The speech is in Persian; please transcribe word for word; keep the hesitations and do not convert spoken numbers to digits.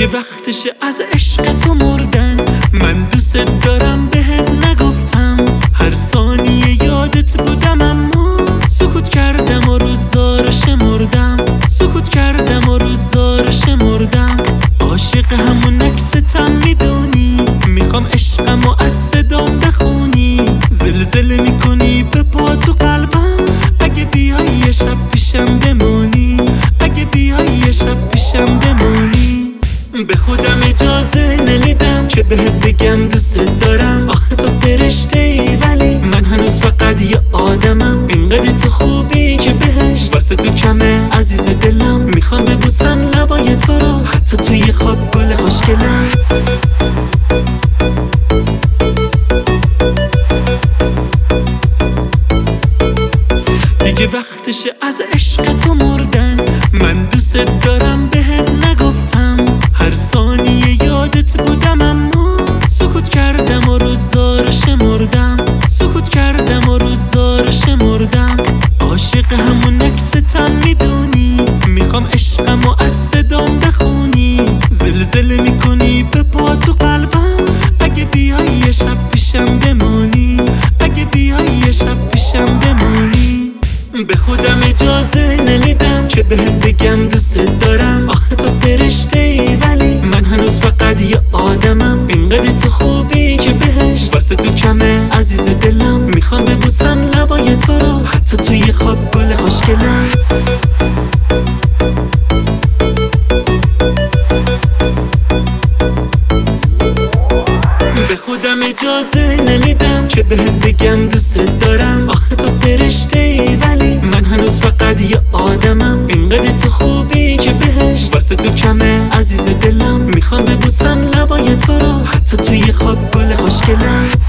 دیگه وقتشه از عشق تو مردن. من دوست دارم بهت نگفتم، هر ثانیه یادت بودم اما سکوت کردم و روزا رو شمردم. سکوت کردم و روزا رو شمردم. عاشق همون عکستم میدونی، میخوام عشقم و از صدام بخونی. زلزله میکنی به پا تو قلبم، اگه بیای یه شب پیشم بمونی. اگه بیای یه شب پیشم بمونی. به خودم اجازه نمیدم که بهت بگم دوست دارم. آخه تو فرشته ای ولی من هنوز فقط یه آدمم. اینقدر تو خوبی که بهش واسه تو کمه عزیز دلم. میخوام ببوسم لبای تو رو حتی توی خواب گل خوشگلم. دیگه وقتشه از عشق تو مردن. من دوست دارم بهت نگفتم، هر ثانیه یادت بودم اما سکوت کردم و روزا رو شمردم. سکوت کردم و روزا رو شمردم. عاشق همون عکستم میدونی، میخوام عشقم و از صدام بخونی. زلزله میکنی به پا تو قلبم، اگه بیای یه شب پیشم بمونی. اگه بیای یه شب پیشم بمونی. به خودم اجازه نمیدم که بهت بگم دوست دارم. آخه تو فرشته ای ولی من هنوز فقط یه آدمم. اینقدر تو خوبی که بهش واسه تو کمه عزیز دلم. میخوام ببوسم لبای تو رو حتی توی خواب گل خوشگلم. به خودم اجازه نمیدم که بهت بگم دوست دارم. آخه تو فرشته ای ولی من هنوز فقط یه آدمم. اینقدر تو خوبی که بهش واسه تو کمه عزیز دلم. میخوام ببوسم لبای تو رو حتی توی خواب گل خوشگلم.